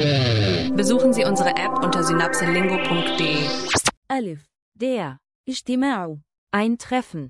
Besuchen Sie unsere App unter synapselingo.de. ألف. Der. اجتماع. Ein Treffen.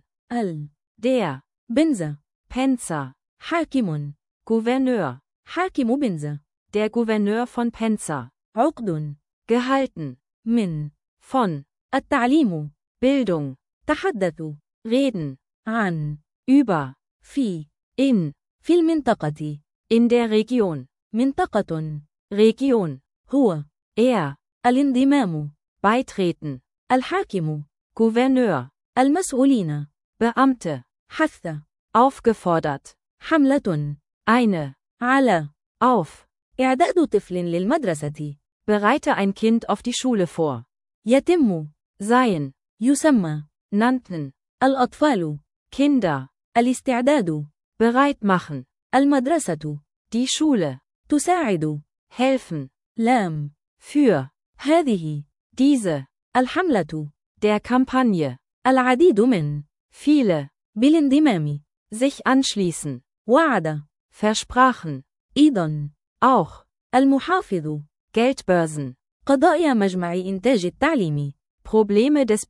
Der. بنزة. Penza. حاكم. Gouverneur. حاكم بنزة. Der Gouverneur von Penza. عقد. Gehalten. من. Von. التعليم. Bildung. تحدث. Reden. عن. Über. في. In. في المنطقة. In der Region. منطقة. Region. هو. Er. الانضمام. Beitreten. الحاكم. Gouverneur. المسؤولين. Beamte. حث. Aufgefordert. حملة. Eine. على. Auf. إعداد طفل للمدرسة. Bereite ein Kind auf die Schule vor. يتم. Sein. يسمى. Nannten. الأطفال. Kinder. الاستعداد. Bereit machen. المدرسة. Die Schule. تساعد. Helfen. لام. Für. هذه. Diese. الحملة. Der Kampagne. العديد من. Viele. بالانضمام. Sich anschließen. وعد. Versprachen. أيضا. Auch. المحافظ. Geldbörsen. قضايا مجمع إنتاج التعليم. Probleme des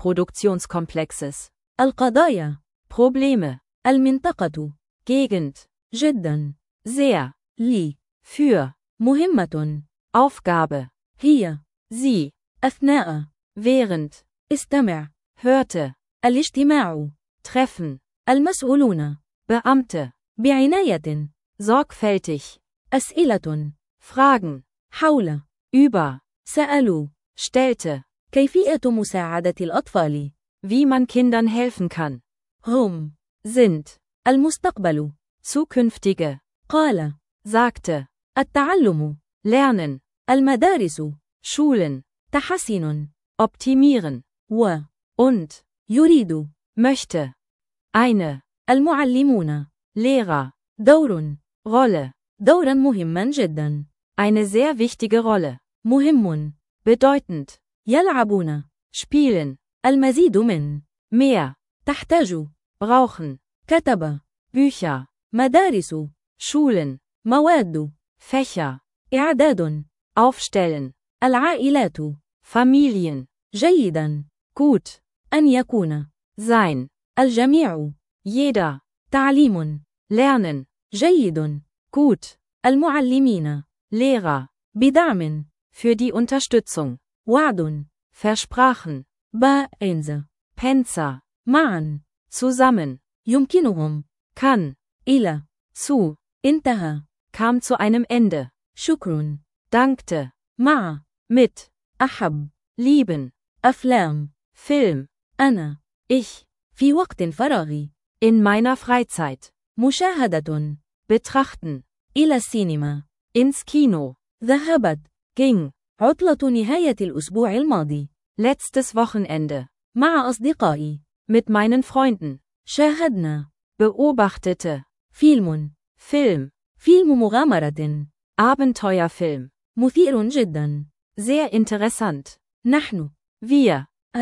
Bildungsproduktionskomplexes. القضايا. Probleme. المنطقة. Gegend. جدا. Sehr. لي. Für. مهمة. Aufgabe. هي. Sie. أثناء. Während. استمع. Hörte. الاجتماع. Treffen. المسؤولون. Beamte. بعناية. Sorgfältig. أسئلة. Fragen. حول. Über. سألوا. Stellte. كيفية مساعدة الأطفال. Wie man Kindern helfen kann. هم. Sind. المستقبل. Zukünftige. قال. Sagte. التعلم. Lernen. المدارس. Schulen. تحسن. Optimieren. و. Und. يريد. Möchte. Eine. المعلمون. Lehrer. دور. Rolle. دورا مهما جدا. Eine sehr wichtige Rolle. مهم. Bedeutend. يلعبون. Spielen. المزيد من. Mehr. تحتاج. Brauchen. كتب. Bücher. مدارس. Schulen. مواد. Fächer. إعداد. Aufstellen. العائلات. Familien. جيدا. Gut. أن يكون. Sein. الجميع. Jeder. تعليم. Lernen. جيد. Gut. المعلمين. Lehrer. بدعم. Für die Unterstützung. وعد. Versprachen. Penza. Penza. معا. Zusammen. يمكنهم. Kann. إلى. Zu. انتهى. Kam zu einem Ende. شكر. Dankte. مع. Mit. أحب. Lieben. أفلام. Film. أنا. Ich. في وقت فراغي. In meiner Freizeit. مشاهدة. Betrachten. إلى السينما. Ins Kino. ذهبت. Ging. عطلة نهاية الأسبوع الماضي. Letztes Wochenende. مع أصدقائي. Mit meinen Freunden. شاهدنا. Beobachtete. فيلم. Film. فيلم مغامرة. Abenteuerfilm. مثير جدا. Sehr interessant. نحن. Wir.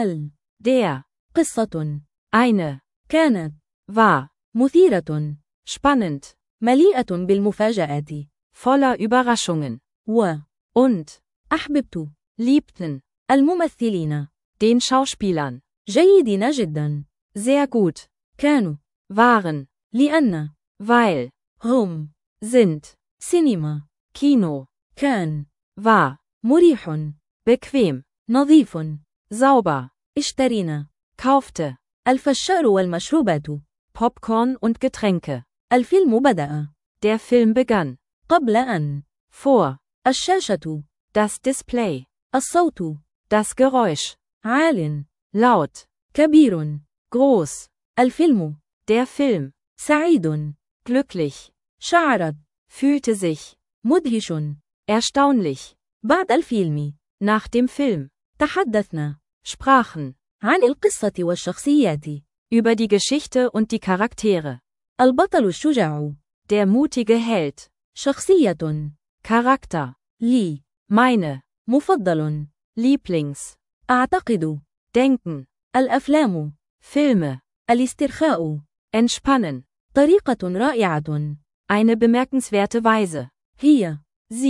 Der. قصة. Eine. كانت. War. مثيرة. Spannend. مليئة بالمفاجآت. Voller Überraschungen. Und. أحببت. Liebten. الممثلين. Den Schauspielern. جيدين جدا. Sehr gut. كانوا. Waren. لأن. Weil. هم. Sind. سينما. Kino. كان. War. مريح. Bequem. نظيف. Sauber. اشترينا. Kaufte. الفشار والمشروبات. Popcorn und Getränke. الفيلم بدأ. Der Film begann. قبل أن. Vor. الشاشة. Das Display. الصوت. Das Geräusch. عال. Laut. كبير. Groß. الفيلم. Der Film. سعيد. Glücklich. شعرت. Fühlte sich. مدهش. Erstaunlich. بعد الفيلم. Nach dem Film. تحدثنا. Sprachen. عن القصة والشخصيات. Über die Geschichte und die Charaktere. البطل الشجاع. Der mutige Held. شخصية. Charakter. لي. Meine. مفضل. Lieblings. أعتقد. Denken. الأفلام. Filme. الاسترخاء. Entspannen. طريقة رائعة. Eine bemerkenswerte Weise. هي. Sie.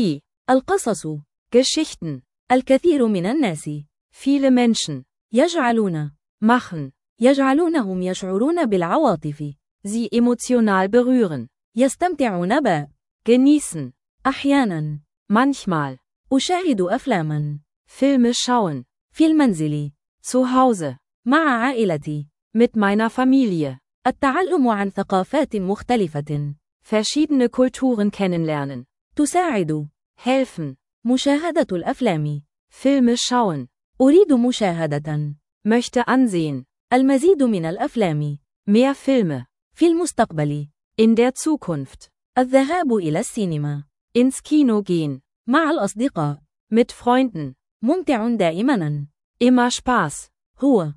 القصص. Geschichten. الكثير من الناس. Viele Menschen. يجعلون. Machen. يجعلونهم يشعرون بالعواطف. Sie emotional berühren. يستمتعون ب. Genießen. أحيانا. Manchmal. أشاهد أفلاما. Filme schauen. في المنزل. Zu Hause. مع عائلتي. Mit meiner Familie. التعلم عن ثقافات مختلفة. Verschiedene Kulturen kennenlernen. تساعد. Helfen. مشاهدة الأفلام. Filme schauen. أريد مشاهدة. Möchte ansehen. المزيد من الأفلام. Mehr Filme. في المستقبل. In der Zukunft. الذهاب إلى السينما. Ins Kino gehen. مع الأصدقاء. Mit Freunden. ممتع دائما. Immer Spaß. هو.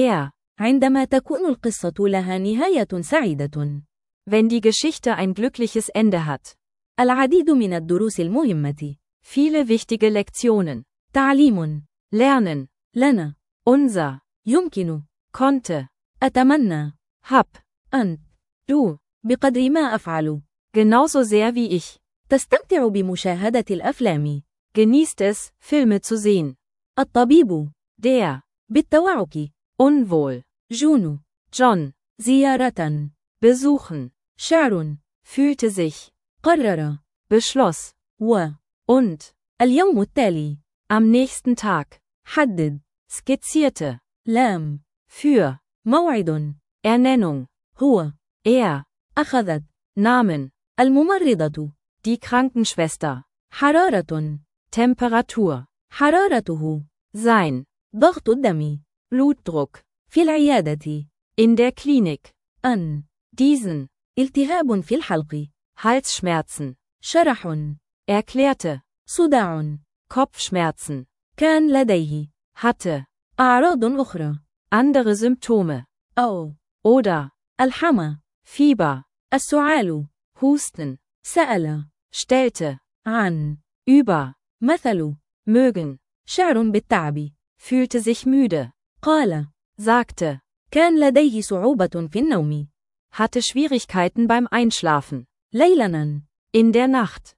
عندما تكون القصة لها نهاية سعيدة. Wenn die Geschichte ein glückliches Ende hat. العديد من الدروس المهمة. Viele wichtige Lektionen. تعليم. Lernen. لنا. Unser. يمكن. Konnte. أتمنى. Hab. أنت. Du. بقدر ما أفعل. Genauso sehr wie ich. تستمتع بمشاهدة الأفلام. Genießt es, Filme zu sehen. الطبيب. Der. بالتوعك. Unwohl. جون. John. زيارة. Besuchen. شعر. Fühlte sich. قرر. Beschloss. Und. اليوم التالي. Am nächsten Tag. حدد. Skizzierte. لام. Für. موعد. Ernennung. هو. أخذت. Namen. الممرضة. Die Krankenschwester. حرارة. Temperatur. حرارته. Sein. ضغط الدم. Blutdruck. في العيادة. In der Klinik. أن. Diesen. التهاب في الحلق. Halsschmerzen. شرح. Erklärte. صداع. Kopfschmerzen. كان لديه. Hatte. أعراض أخرى. Andere Symptome. أو. Oder. الحمى. Fieber. السعال. Husten. سأل. Stellte. عن. Über. مثل. Mögen. شعر بالتعب. Fühlte sich müde. قال. Sagte. كان لديه صعوبة في النوم. Hatte Schwierigkeiten beim Einschlafen. ليلاً. In der Nacht.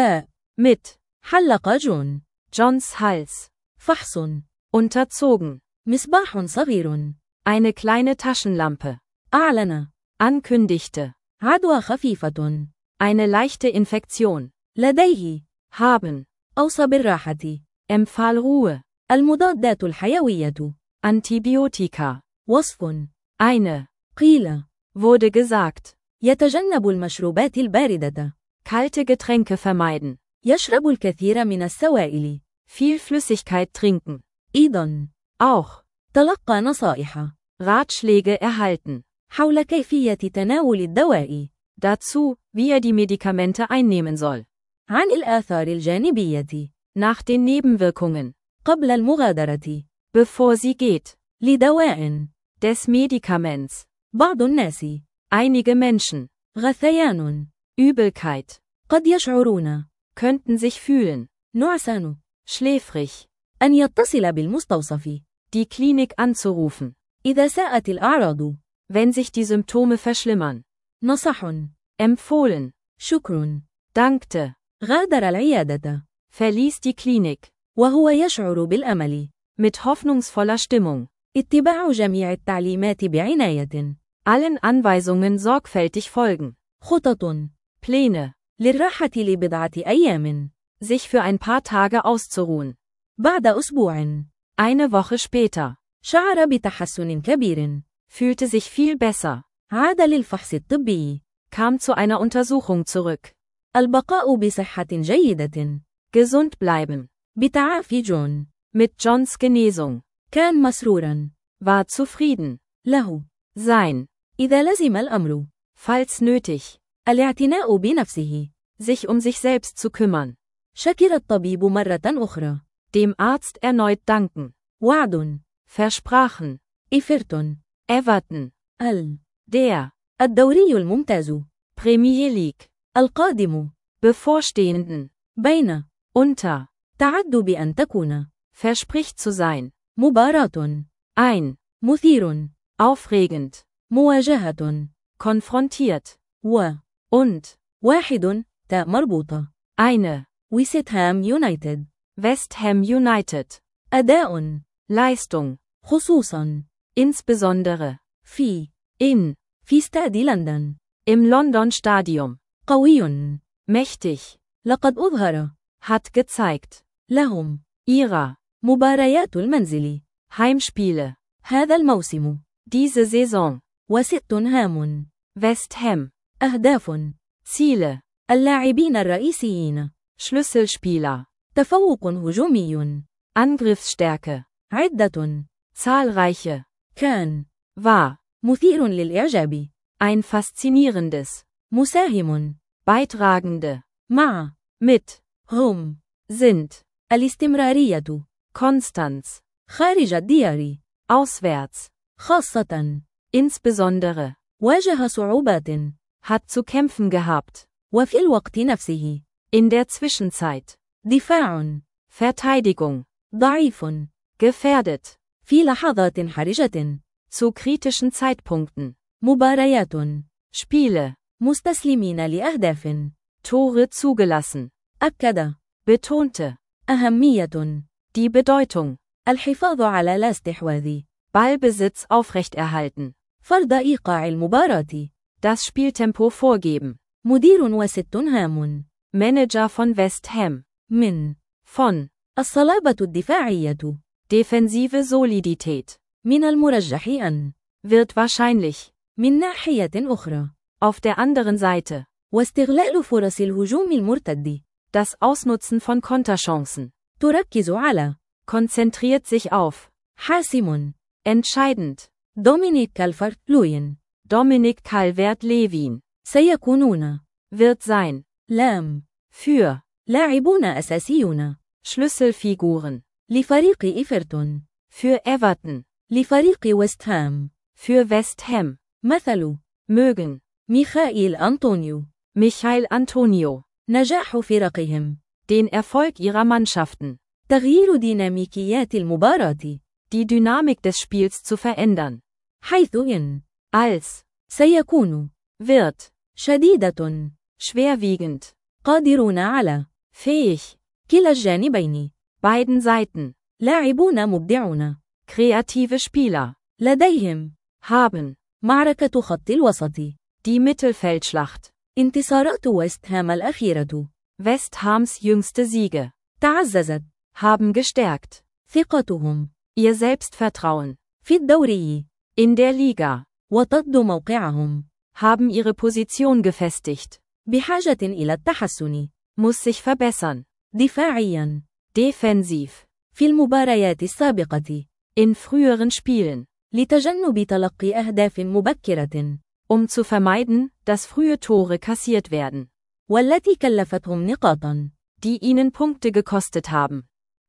Mit. حلق جون. Johns Hals. فحص. Unterzogen. مصباح صغير. Eine kleine Taschenlampe. أعلن. Ankündigte. عدوى خفيفة. Eine leichte Infektion. لديه. Haben. أوصى بالراحة. Empfahl Ruhe. المضادات الحيوية. Antibiotika. وصف. Eine. قيل. Wurde gesagt. يتجنب المشروبات الباردة. Kalte Getränke vermeiden. يشرب الكثير من السوائل. Viel Flüssigkeit trinken. أيضاً. Auch. تلقى نصائح. Ratschläge erhalten. حول كيفية تناول الدواء. Dazu, wie die Medikamente einnehmen soll. عن الآثار الجانبية. Nach den Nebenwirkungen. قبل المغادرة. Bevor sie geht. لدواء. Des Medikaments. بعض الناس. Einige Menschen. غثيان. Übelkeit. قد يشعرون. Könnten sich fühlen. نعسان. Schläfrig. أن يتصل بالمستوصف. Die Klinik anzurufen. إذا ساءت الأعراض. Wenn sich die Symptome verschlimmern. نصح. Empfohlen. شكر. Dankte. غادر العيادة. Verließ die Klinik. وهو يشعر بالأمل. Mit hoffnungsvoller Stimmung. اتباع جميع التعليمات بعناية. Allen Anweisungen sorgfältig folgen. خطط. Pläne. للراحة لبضعة أيام. Sich für ein paar Tage auszuruhen. بعد أسبوع. Eine Woche später. شعر بتحسن كبير. Fühlte sich viel besser. عاد للفحص الطبي. Kam zu einer Untersuchung zurück. البقاء بصحة جيدة. Gesund bleiben. بتعافي جون. Mit Johns Genesung. كان مسرورا. War zufrieden. له. Sein. إذا لزم الأمر. Falls nötig. الاعتناء بنفسه. Sich um sich selbst zu kümmern. شكر الطبيب مرة أخرى. Dem Arzt erneut danken. وعد. Versprachen. إفرتون. Everton. Der. الدوري الممتاز. Premier League. القادم. Bevorstehenden. بين. Unter. تعد بأن تكون. Verspricht zu sein. مباراة. Ein. مثير. Aufregend. مواجهة. Konfrontiert. و. Und. واحد. تاء مربوطة. Eine. ويست هام يونايتد. West Ham United. أداء. Leistung. خصوصا. Insbesondere. in في استاد لندن. Im London Stadium. قوي. Mächtig. لقد أظهر. Hat gezeigt. لهم. Ihrer. مباريات المنزل. Heimspiele. هذا الموسم. Diese Saison. وست هام. West Ham. أهداف. Ziele. اللاعبين الرئيسيين. Schlüsselspieler. تفوق هجومي. Angriffsstärke. عدة. Zahlreiche. كان. War. مثير للإعجاب. Ein faszinierendes. مساهم. Beitragende. مع. Mit. هم. Sind. الاستمرارية. Konstanz. خارج الديار. Auswärts. خاصة. Insbesondere. واجه صعوبات. Hat zu kämpfen gehabt. وفي الوقت نفسه. In der Zwischenzeit. دفاع. Verteidigung. ضعيف. Gefährdet. في لحظات حرجة. Zu kritischen Zeitpunkten. مباريات. Spiele. مستسلمين لأهداف. Tore zugelassen. أكد. Betonte. أهمية. Die Bedeutung. الحفاظ على لا استحواذ. Ballbesitz aufrechterhalten. فرض إيقاع المباراة. Das Spieltempo vorgeben. مدير وست هام. Manager von West Ham. من. Von. الصلابة الدفاعية. Defensive Solidität. من المرجح أن. Wird wahrscheinlich. من ناحية أخرى. Auf der anderen Seite. واستغلال فرص الهجوم المرتد. Das Ausnutzen von Konterchancen. تركز على. Konzentriert sich auf. حاسم. Entscheidend. دومينيك كالفرت-لوين. Dominik Calvert-Lewin. سيكونون. Wird sein. لام. Für. لاعبون أساسيون. Schlüsselfiguren. لفريق إيفرتون. Für Everton. لفريق ويست هام. Für West Ham. مثل. Mögen. ميخائيل أنطونيو. Michail Antonio. نجاح فرقهم. Den Erfolg ihrer Mannschaften. تغيير ديناميكيات المباراة. Die Dynamik des Spiels zu verändern. حيث إن. Als. سيكون. Wird. شديدة. Schwerwiegend. قادرون على. Fähig. كلا الجانبين. Beiden Seiten. لاعبون مبدعون. Kreative Spieler. لديهم. Haben. معركة خط الوسط. Die Mittelfeldschlacht. انتصارات ويست هام الأخيرة. West Hams jüngste Siege. تعززت. Haben gestärkt. ثقتهم. Ihr Selbstvertrauen. في الدوري. In der Liga. وتضد موقعهم. Haben ihre Position gefestigt. بحاجة إلى التحسن. Muss sich verbessern. دفاعيا. Defensiv. في المباريات السابقة. In früheren Spielen. لتجنب تلقي أهداف مبكرة. Zu vermeiden, dass frühe Tore kassiert werden. والتي كلفتهم نقاطا. Die ihnen Punkte gekostet haben.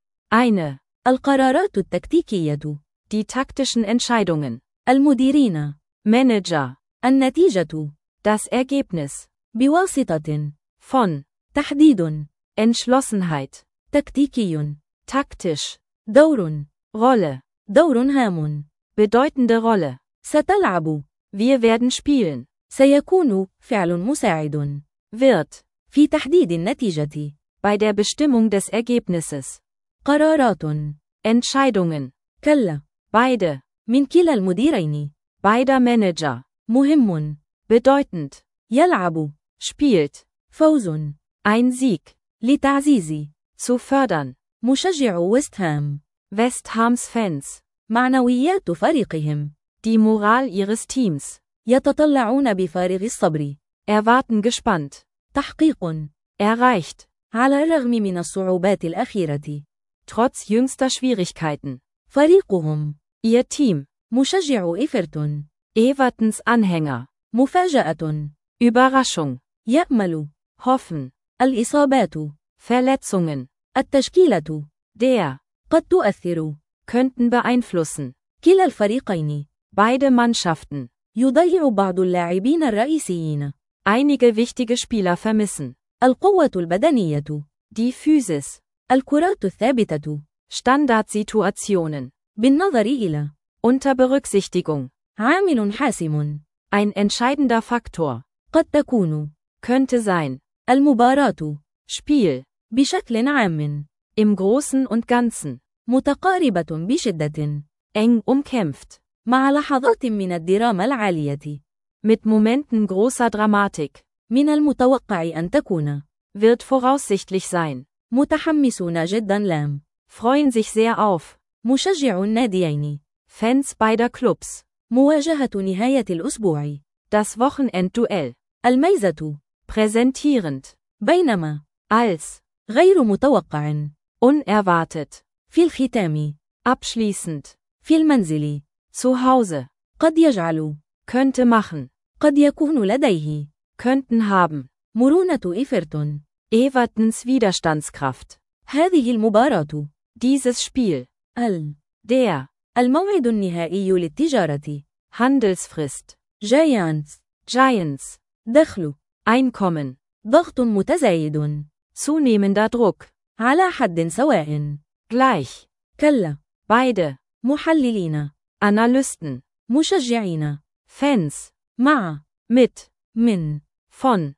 Eine. القرارات التكتيكية. Die taktischen Entscheidungen. المديرين. Manager. النتيجة. Das Ergebnis. بواسطة. Von. تحديد. Entschlossenheit. تكتيكي. Taktisch. دور. Rolle. دور هام. Bedeutende Rolle. ستلعب. Wir werden spielen. سيكون فعل مساعد. Wird. في تحديد النتيجة. Bei der Bestimmung des Ergebnisses. قرارات. Entscheidungen. كلا. Beide. من كلا المديرين. Beider Manager. مهم. Bedeutend. يلعب. Spielt. فوز. Ein Sieg. لتعزيز. Zu fördern. مشجع ويست هام. West Hams Fans. معنويات فريقهم. Die Moral ihres Teams. يتطلعون بفارغ الصبر. Erwarten gespannt. تحقيق. Erreicht. على الرغم من الصعوبات الأخيرة. Trotz jüngster Schwierigkeiten. فريقهم. Ihr Team. مشجع إيفرتون. Evertons Anhänger. مفاجأة. Überraschung. يأمل. Hoffen. الإصابات. Verletzungen. التشكيلة. Der. قد تؤثر. Könnten beeinflussen. كلا الفريقين. Beide Mannschaften. يضيع بعض اللاعبين الرئيسيين. Einige wichtige Spieler vermissen. القوة البدنية. Die Physis. الكرات الثابتة. Standardsituationen. بالنظر إلى. Unter Berücksichtigung. عامل حاسم. Ein entscheidender Faktor. قد تكون. Könnte sein. المباراة. Spiel. بشكل عام. Im Großen und Ganzen. متقاربة بشدة. Eng umkämpft. مع لحظات من الدراما العالية. Mit Momenten großer Dramatik. من المتوقع أن تكون. Wird voraussichtlich sein. متحمسون جدا لام. Freuen sich sehr auf. مشجع الناديين. Fans beider Clubs. مواجهة نهاية الأسبوع. Das Wochenendduell. الميزة. Präsentierend. بينما. Als. غير متوقع. Unerwartet. في الختام. Abschließend. في المنزل. Zu Hause. قد يجعل. Könnte machen. قد يكون لديه. Könnten haben. مرونة إيفرتون. Evertons Widerstandskraft. هذه المباراة. Dieses Spiel. Der. الموعد النهائي للتجارة. Handelsfrist. Giants. دخل. Einkommen. ضغط متزايد. Zunehmender Druck. على حد سواء. Gleich. كلا. Beide. محللين. Analysten. مشجعين. Fans. مع. Mit. من. Von.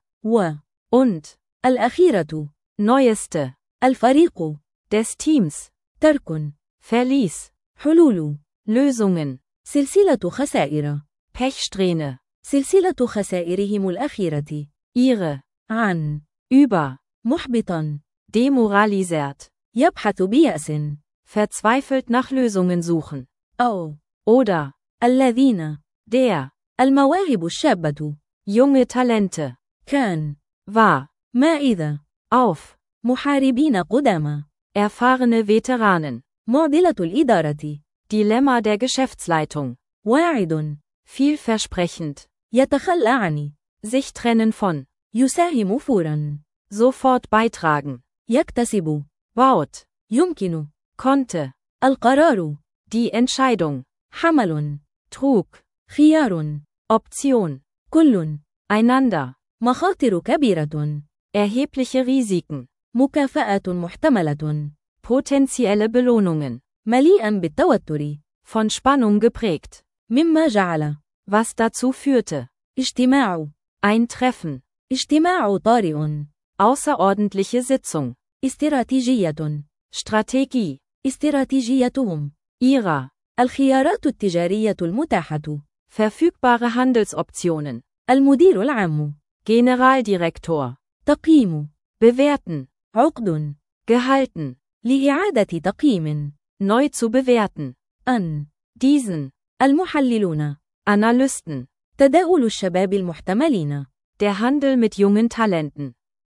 und. الأخيرة. Neueste. الفريق. Des Teams. ترك. Verlies. حلول. Lösungen. سلسلة خسائر. Pechsträhne. سلسلة خسائرهم الأخيرة. Ihre. عن. Über. محبطا. Demoralisiert. يبحث بيأس. Verzweifelt nach Lösungen suchen. أو. Oder. الذين. Der. المواهب الشابة. Junge Talente. كان. War. ما إذا. Auf. محاربين قدامى. Erfahrene Veteranen. معضلة الإدارة. Dilemma der Geschäftsleitung. واعد. Vielversprechend. يتخلى عن. Sich trennen von. يساهم فورا. Sofort beitragen. يكتسب. Baut. يمكن. Konnte. القرار. Die Entscheidung. حمل. Trug. خيار. Option. كل. Einander. مخاطر كبيرة. Erhebliche Risiken. مكافأة محتملة. Potenzielle Belohnungen. مليئا بالتوتر. Von Spannung geprägt. مما جعل. Was dazu führte. اجتماع. Ein Treffen. اجتماع طارئ. Außerordentliche Sitzung. استراتيجية. Strategie. استراتيجيتهم. Ihrer. الخيارات التجارية المتاحة. Verfügbare Handelsoptionen. المدير العام. Generaldirektor. تقييم. Bewerten. عقد. Gehalten. لإعادة تقييم. Neu zu bewerten. أن. Diesen. المحللون. Analysten. تداول الشباب المحتملين. Der Handel mit jungen Talenten.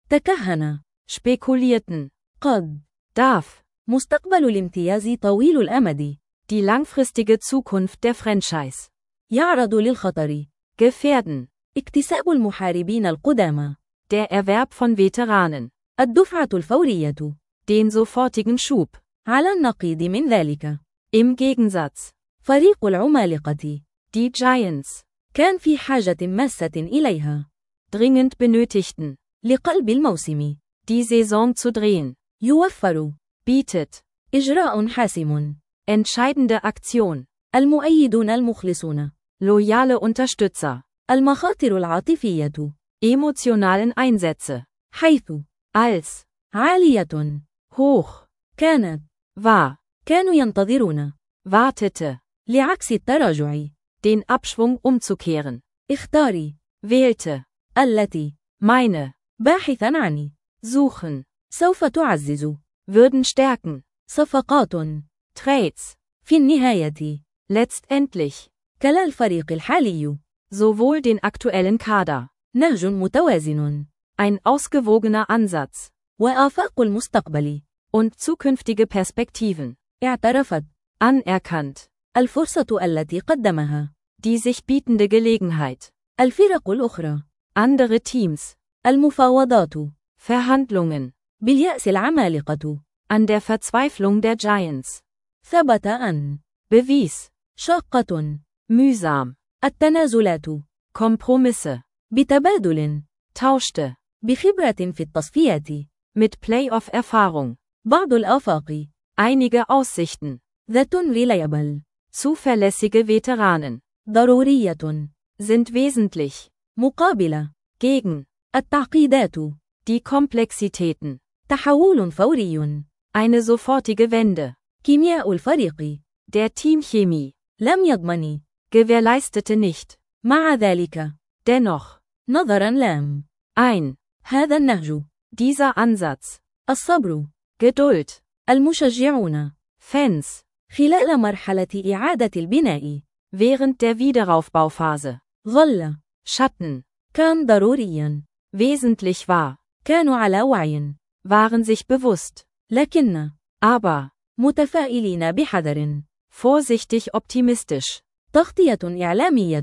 تكهن. Spekulierten. قد. Darf. مستقبل الامتياز طويل الأمد. Die langfristige Zukunft der Franchise. يعرض للخطر. Gefährden. اكتساب المحاربين القدامى. Der Erwerb von Veteranen. الدفعة الفورية. Den sofortigen Schub. على النقيض من ذلك. Im Gegensatz. فريق العمالقة. Die Giants. كان في حاجة ماسة إليها. Dringend benötigten. لقلب الموسم. Die Saison zu drehen. يوفر. Bietet. إجراء حاسم. Entscheidende Aktion. المؤيدون المخلصون. Loyale Unterstützer. المخاطر العاطفية. Emotionalen Einsätze. حيث. Als. عالية. Hoch. كانت. War. كانوا ينتظرون. Wartete. لعكس التراجع. Den Abschwung umzukehren. اختاري. Wählte. التي. Meine. باحثا عن. Suchen. سوف تعزز. Würden stärken. صفقات. Trades. في النهاية. Letztendlich. كلا الفريق الحالي. Sowohl den aktuellen Kader. نهج متوازن. Ein ausgewogener Ansatz. وآفاق المستقبل. Und zukünftige Perspektiven. اعترفت. Anerkannt. الفرصة التي قدمها. Die sich bietende Gelegenheit. الفرق الأخرى. Andere Teams. المفاوضات. Verhandlungen. باليأس العمالقة. An der Verzweiflung der Giants. ثبت أن. Bewies. شاقة. Mühsam. التنازلات. Kompromisse. بتبادل. Tauschte. بخبرة في التصفيات. Mit Playoff-Erfahrung. بعض الآفاق. Einige Aussichten. ذات reliable. Zuverlässige Veteranen. ضرورية. Sind wesentlich. مقابلة. Gegen. التعقيدات. Die Komplexitäten. تحول فوري. Eine sofortige Wende. كيمياء الفريق. Der Teamchemie. لم يضمن. Gewährleistete nicht. مع ذلك. Dennoch. نظرا لام. Ein. هذا النهج. Dieser Ansatz. الصبر. Geduld. المشجعون. Fans. خلال مرحلة إعادة البناء. Während der Wiederaufbauphase. ظل. Schatten. كان ضروريا. Wesentlich war. كانوا على وعي. Waren sich bewusst. لكن. Aber. متفائلين بحذر. Vorsichtig optimistisch. تغطية إعلامية.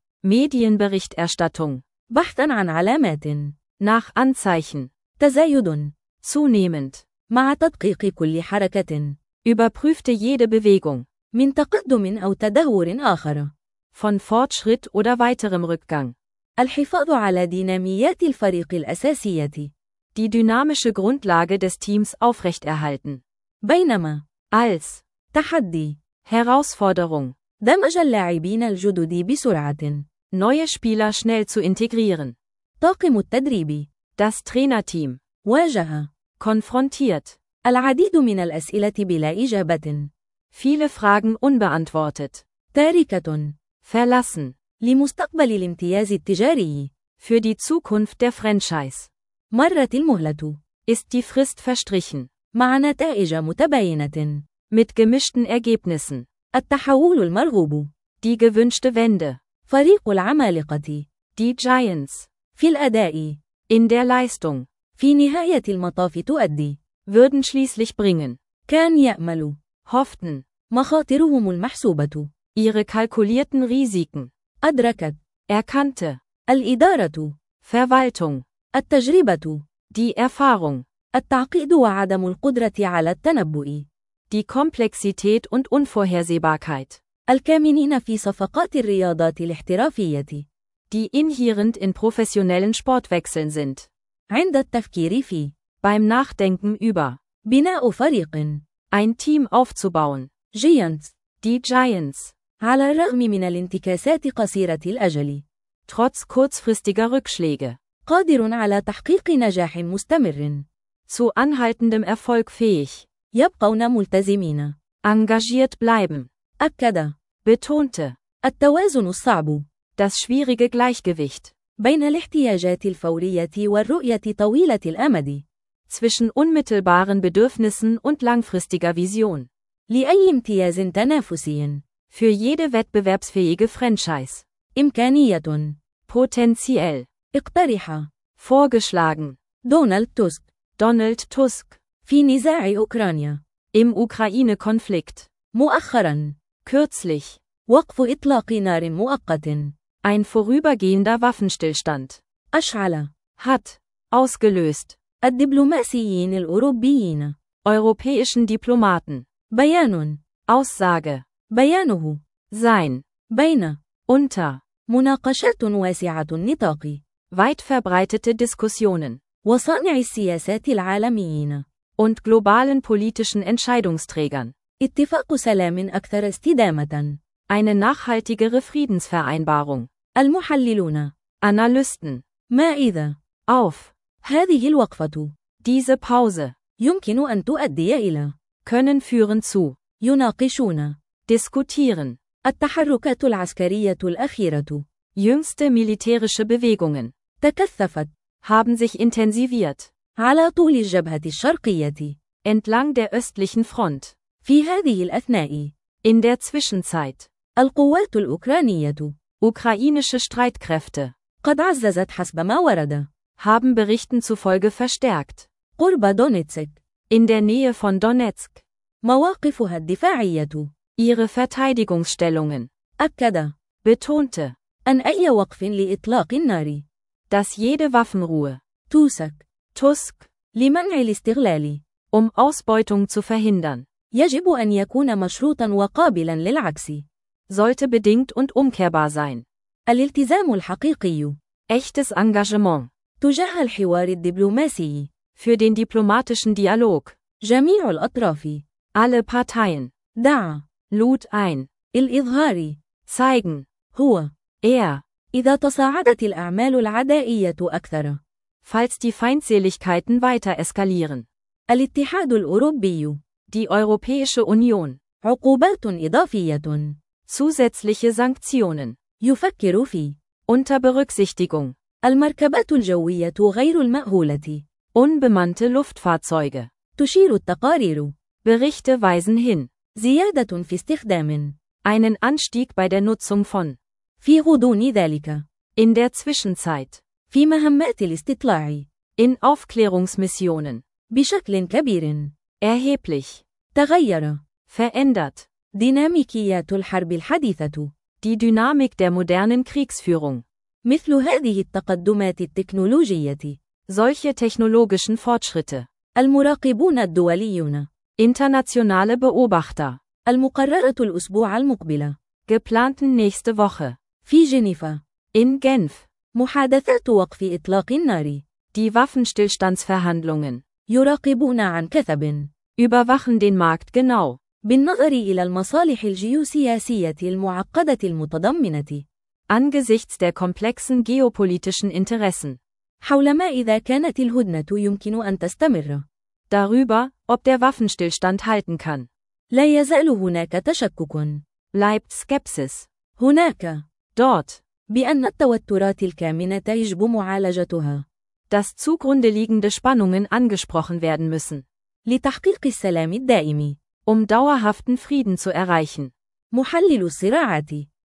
Medienberichterstattung. بحثا عن علامات. Nach Anzeichen. تزايد. Zunehmend. مع تدقيق كل حركة. Überprüfte jede Bewegung. من تقدم أو تدهور آخر. Von Fortschritt oder weiterem Rückgang. الحفاظ على ديناميات الفريق الأساسية. Die dynamische Grundlage des Teams aufrechterhalten. بينما. Als. تحدي. Herausforderung. دمج اللاعبين الجدد بسرعة. Neue Spieler schnell zu integrieren. طاقم التدريب. Das Trainerteam. واجه. Konfrontiert. العديد من الأسئلة بلا إجابة. Viele Fragen unbeantwortet. تاركة. Verlassen. لمستقبل الامتياز التجاري. Für die Zukunft der Franchise. مرت المهلة. Ist die Frist verstrichen. مع نتائج متباينة. Mit gemischten Ergebnissen. التحول المرغوب. Die gewünschte Wende. فريق العمالقة. Die Giants. في الأداء. In der Leistung. في نهاية المطاف تؤدي. Würden schließlich bringen. كان يأمل. Hofften. مخاطرهم المحسوبة. Ihre kalkulierten Risiken. أدركت. Erkannte. الإدارة. Verwaltung. التجربة. Die Erfahrung. التعقيد وعدم القدرة على التنبؤ. Die Komplexität und Unvorhersehbarkeit. الكامنين في صفقات الرياضات الاحترافية. Die inhärent in professionellen Sportwechseln sind. عند التفكير في. Beim Nachdenken über. بناء فريق. Ein Team aufzubauen. Giants. Die Giants. على الرغم من الانتكاسات قصيرة الأجل. Trotz kurzfristiger Rückschläge. قادر على تحقيق نجاح مستمر. Zu anhaltendem Erfolg fähig. يبقون ملتزمين. Engagiert bleiben. أكد. Betonte. التوازن الصعب. Das schwierige Gleichgewicht. بين الاحتياجات الفورية والرؤية طويلة الأمد. Zwischen unmittelbaren Bedürfnissen und langfristiger Vision. لأي امتياز تنافسي. Für jede wettbewerbsfähige Franchise. إمكانية. Potenziell. اقترح. Vorgeschlagen. دونالد توسك. Donald Tusk. في نزاع أوكرانيا. Im Ukraine-Konflikt. مؤخرا. Kürzlich. وقف إطلاق نار مؤقت. Ein vorübergehender Waffenstillstand. أشعل. Hat. Ausgelöst. الدبلوماسيين الأوروبيين. Europäischen Diplomaten. بيان. Aussage. بيانه. Sein. بين. Unter. مناقشات واسعة النطاق. Weit verbreitete Diskussionen. وصانع السياسات العالميين. Und globalen politischen Entscheidungsträgern. اتفاق سلام أكثر استدامة. Eine nachhaltigere Friedensvereinbarung. المحللون. Analysten. ما إذا. Auf. هذه الوقفة. Diese Pause. يمكن أن تؤدي إلى. Können führen zu. يناقشون. Diskutieren. التحركات العسكرية الأخيرة. Jüngste militärische Bewegungen. تكثفت. Haben sich intensiviert. على طول الجبهة الشرقية. Entlang der östlichen Front. في هذه الأثناء. In der Zwischenzeit. القوات الأوكرانية. Ukrainische Streitkräfte. قد عززت حسب ما ورد. Haben Berichten zufolge verstärkt. قرب دونيتسك. In der Nähe von Donetsk. مواقفها الدفاعية. Ihre Verteidigungsstellungen. أكد. Betonte. أن أي وقف لإطلاق النار. Dass jede Waffenruhe. توسك. Tusk. لمنع الاستغلال. Ausbeutung zu verhindern. يجب أن يكون مشروطا وقابلا للعكس. Sollte bedingt und umkehrbar sein. الالتزام الحقيقي. Echtes Engagement. تجاه الحوار الدبلوماسي. Für den diplomatischen Dialog. جميع الأطراف. Alle Parteien. دع. Lud ein. الإظهار. Zeigen. هو. إذا تصاعدت الأعمال العدائية أكثر. Falls die Feindseligkeiten weiter eskalieren. الاتحاد الأوروبي. Die Europäische Union. عقوبات إضافية. Zusätzliche Sanktionen. يفكر في. Unter Berücksichtigung. المركبات الجوية غير المأهولة. Unbemannte Luftfahrzeuge. تشير التقارير. Berichte weisen hin. زيادة في استخدام. Einen Anstieg bei der Nutzung von. في غضون ذلك. In der Zwischenzeit. في مهمات الاستطلاع. In Aufklärungsmissionen. بشكل كبير. Erheblich. تغير. Verändert. ديناميكيات الحرب الحديثة. Die Dynamik der modernen Kriegsführung. مثل هذه التقدمات التكنولوجية. Solche technologischen Fortschritte. المراقبون الدوليون. Internationale Beobachter. المقررة الأسبوع المقبل. Geplanten nächste Woche. في جنيفا. In Genf. محادثات وقف إطلاق النار. Die Waffenstillstandsverhandlungen. يراقبون عن كثب. Überwachen den Markt genau. بالنظر إلى المصالح الجيوسياسية المعقدة المتضمنة. Angesichts der komplexen geopolitischen Interessen. حول ما إذا كانت الهدنة يمكن أن تستمر. Darüber, ob der Waffenstillstand halten kann. لا يزال هناك تشكك. Bleibt Skepsis. هناك. Dort. بأن التوترات الكامنة يجب معالجتها. Dass zugrunde liegende Spannungen angesprochen werden müssen. لتحقيق السلام الدائم. Dauerhaften Frieden zu erreichen. محلل الصراعات.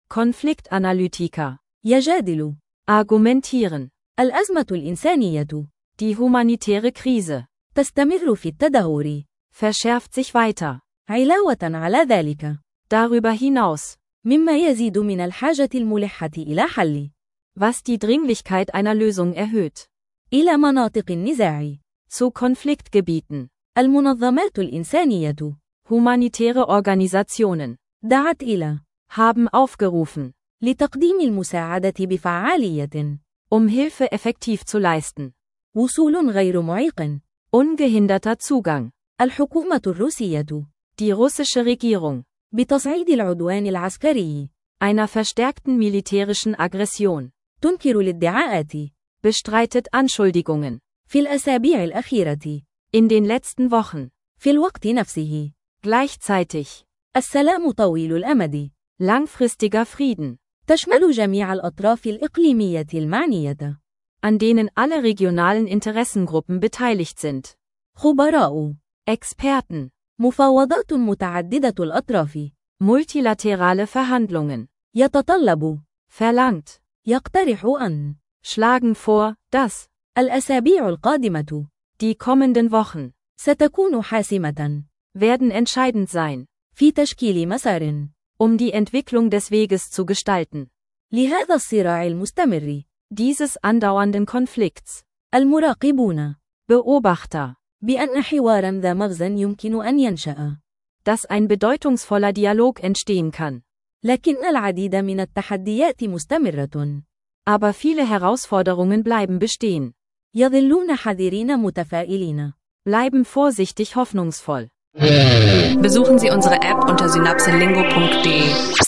Konfliktanalytiker. يجادل. Argumentieren. الأزمة الإنسانية. Die humanitäre Krise. تستمر في التدهور. Verschärft sich weiter. علاوة على ذلك. Darüber hinaus. مما يزيد من الحاجة الملحة إلى حل. Was die Dringlichkeit einer Lösung erhöht. إلى مناطق النزاع. Zu Konfliktgebieten. المنظمات الإنسانية. Humanitäre Organisationen. دعت إلى. Haben aufgerufen. لتقديم المساعدة بفعالية. Hilfe effektiv zu leisten. وصول غير معيق. Ungehinderter Zugang. الحكومة الروسية. Die russische Regierung. بتصعيد العدوان العسكري. Einer verstärkten militärischen Aggression. تنكر الادعاءات. Bestreitet Anschuldigungen. في الأسابيع الأخيرة. In den letzten Wochen. في الوقت نفسه. Gleichzeitig. السلام طويل الأمد. Langfristiger Frieden. تشمل جميع الأطراف الإقليمية المعنية. An denen alle regionalen Interessengruppen beteiligt sind. خبراء. Experten. مفاوضات متعددة الأطراف. Multilaterale Verhandlungen. يتطلب. Verlangt. يقترح أن. Schlagen vor, dass. الأسابيع القادمة. Die kommenden Wochen. ستكون حاسمة. Werden entscheidend sein. في تشكيل مسار. Die Entwicklung des Weges zu gestalten. لهذا الصراع المستمر. Dieses andauernden Konflikts. المراقبون. Beobachter. بأن حوارا ذا مغزى يمكن أن ينشأ. Dass ein bedeutungsvoller Dialog entstehen kann. لكن العديد من التحديات مستمرة. Aber viele Herausforderungen bleiben bestehen. يظلون حذرين متفائلين. Bleiben vorsichtig hoffnungsvoll. Besuchen Sie unsere App unter synapselingo.de.